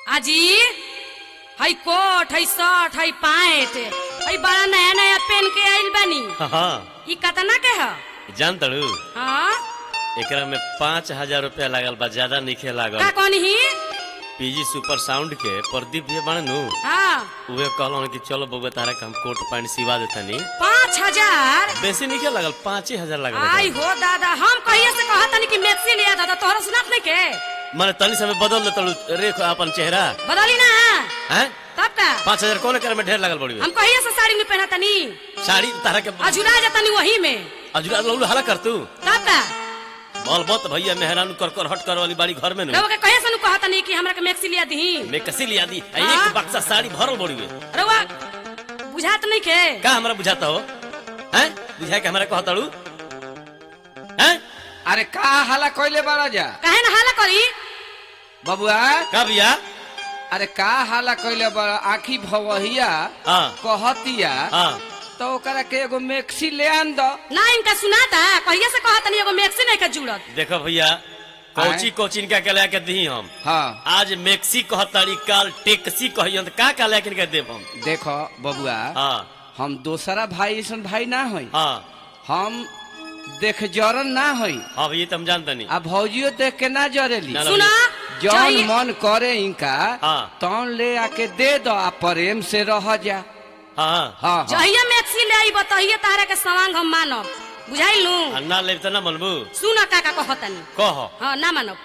आजी हई कोट हई शर्ट हई पैंट हई बड़ा नया नया पहन के आइल बानी। हाँ ई कतना के ह? जान तड़ू हाँ एकरा में 5,000 रुपया लागल बा, ज्यादा नहीं लागल। का कौन ही? पीजी सुपर साउंड के प्रदीप जी बने नु हाँ उहे कहलन कि चलो बउआ तारा के हम कोट पैंट सिवा देतनी। 5,000? बेसी नहीं लागल, 5,000 लागल। आई हो दादा, हम कहिए से कहत तनी कि मैक्सी लिया दादा, तोहरा सुनात नहीं के? माने तनी समय बदल ले तड़ू रेख अपन चेहरा बदली ना हैं। तब का 5,000 कौन करे में ढेर लागल बड़ी। हम कहिए से साड़ी में पहना तनी, साड़ी तारा के अजुरा जातनी वही में। अजुरा लौलू हला कर तू तब का बोल मत भैया मेहरानू कर हट कर वाली बाड़ी घर में नु रउआ के कहिए से नु कहत तनी कि हमरा के मैक्सी लिया दी। मैं कसी लिया दी हाँ? एक बक्सा साड़ी भरल बड़ी है। रउआ बुझात नहीं के? का हमरा बुझाता हो हैं? बुझाए के हमरा कहताड़ू हैं? अरे का हाला कोइले बाड़ा जा काहे ना हाला करी? बबुआ। का भैया? अरे का हाला कोइले बाड़ा, आखी भवहिया हाँ कहतिया हाँ तो ओकरा के एगो मैक्सी ले आन दो। ना इनका सुनाता, कहिए से कहत तनी एगो मैक्सी नहीं के जुड़त। देखो भैया कोची इनका के लेके दी हम। हाँ आज मैक्सी कहताड़ी, काल टेक्सी कहियन का का लेके इनका देब हम। देखो बबुआ, हाँ हम दूसरा भाई ऐसा भाई ना होई, हाँ हम देख जरन ना होई। हाँ भैया तुम जानता नहीं। आ भौजियो देख के ना जरेली। ना, सुना जौन चाहिए- मन करे इनका हाँ। तौन ले आके दे दो, आ प्रेम से रह जा। हाँ हाँ हाँ। जहिया मैक्सी ले आई बताइए तारा के सवांग हम मानब, बुझाइल नु? अन्ना ले तो ना मनबू सुन का कहत तनी। कह। हाँ ना मानब।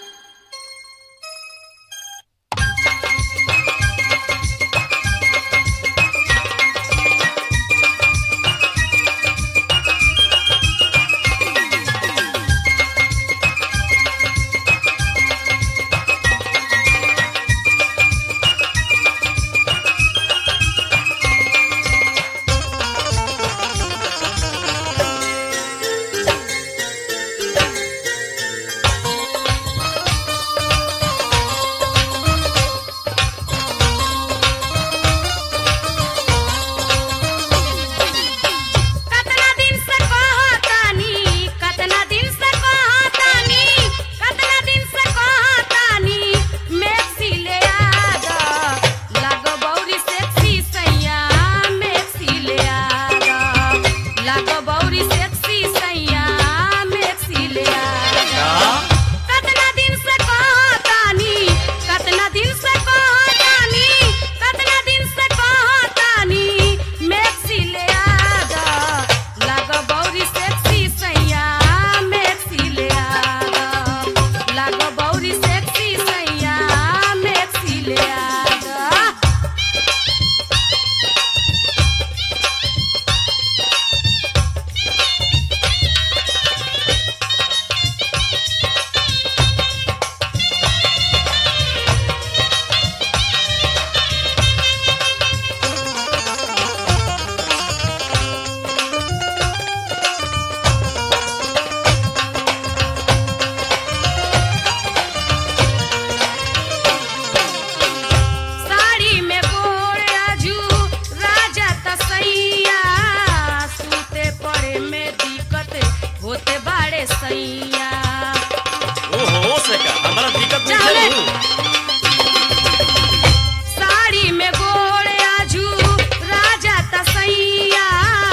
साड़ी में गोड़ आजू राजा तसैया,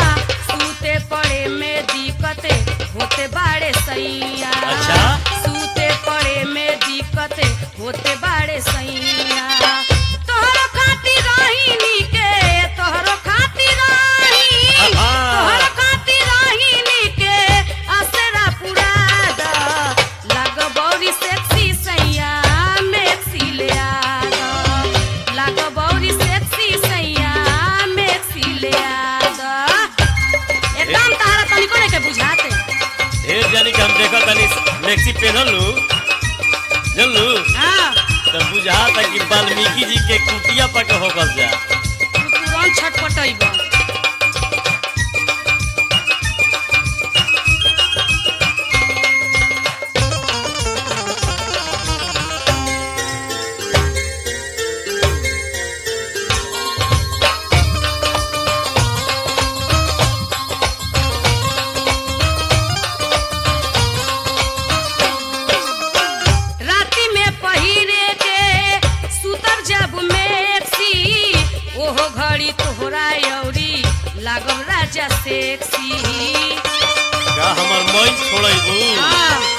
सूते पड़े में दिक्कत होते बाड़े सैया। अच्छा? सूते पड़े में दिक्कत होते बाड़े सैया। तोहरो खातिर रहीनी के, तोहरो खातिर रही, तोहरो खातिर रहीनी के असरा पुरा द। लाग बौरी सेक्सी सैया मैक्सी ले आ द। लाग बौरी सेक्सी सैया मैक्सी ले आ द। एकदम तारा तनिको नहीं के बुझाते। ढेर जानी के हम देखा तनी मैक्सी पहनल लू जानलू हाँ तो बुझाता कि वाल्मीकि जी के कुटिया पर के होकल जा। तू तुरंत छटपटैबा। राती में पहिरे के सुत गोरा यौरी लागब राजा सेक्सी का हमर मई छोड़ैबू हाँ